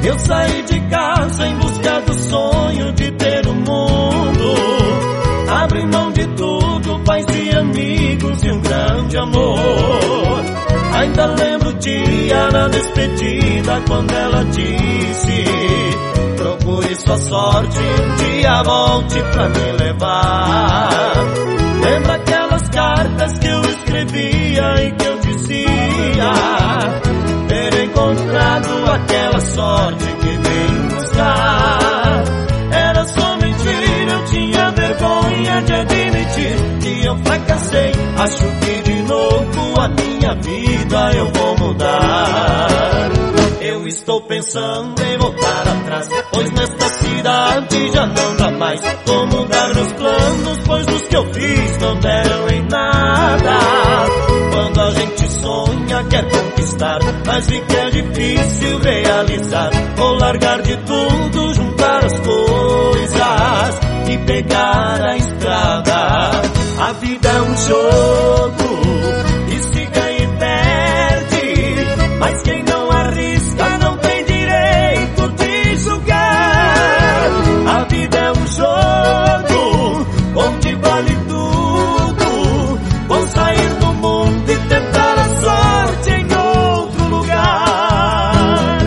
Eu saí de casa em busca do sonho de ter o mundo. Abri mão de tudo, pais e amigos e um grande amor. Ainda lembro o dia na despedida, quando ela disse: procure sua sorte, um dia volte pra me levar. Lembra aquelas cartas que eu escrevia e que eu dizia ter encontrado aquela sorte que vem buscar. Era só mentira, eu tinha vergonha de admitir que eu fracassei. Acho que de novo a minha vida eu vou mudar. Eu estou pensando em voltar atrás, pois nesta cidade já não dá mais. Vou mudar meus planos, pois os que eu fiz não deram em nada. Quando a gente sonha, quer conquistar, mas vi que é difícil realizar. Vou largar de tudo, juntar as coisas e pegar a estrada. A vida é um jogo e se ganha e perde, mas quem não arrisca não tem direito de julgar. A vida é um jogo onde vale tudo. Vou sair do mundo e tentar a sorte em outro lugar.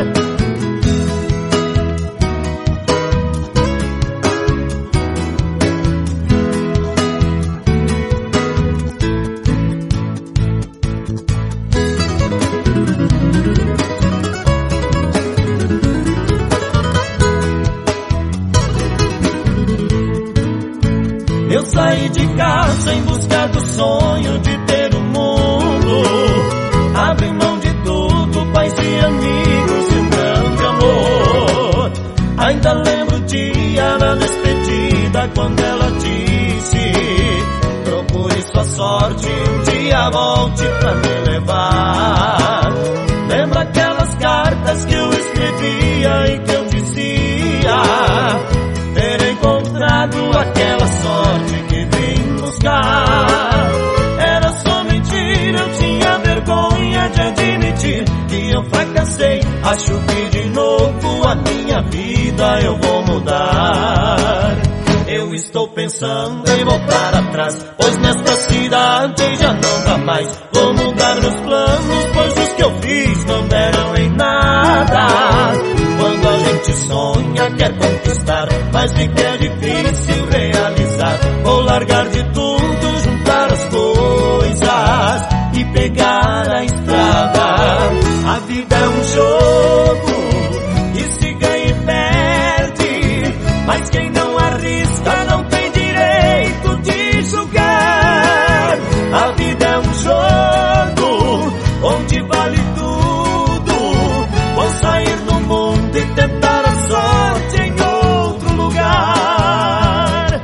Eu saí de casa em busca do sonho de ter o mundo. Abri mão de tudo, pais e amigos e um grande amor. Ainda lembro o dia na despedida, quando ela disse: procure sua sorte, um dia volte pra me levar. Lembra aquelas cartas que eu escrevia e que eu dizia ter encontrado aquela sorte que vim buscar. Era só mentira, eu tinha vergonha de admitir que eu fracassei. Acho que de novo a minha vida eu vou mudar. Eu estou pensando em voltar atrás, pois nesta cidade já não dá mais. Vou mudar meus planos, pois os que eu fiz não deram em nada. Quando a gente sonha, quer conquistar, mas vi que é difícil realizar. Vou largar de tudo, juntar as coisas e pegar a estrada. A vida é um jogo e se ganha e perde, mas quem não arrisca não tem direito de julgar. A vida é um jogo onde vale tudo. Vou sair do mundo e tentar a sorte em outro lugar.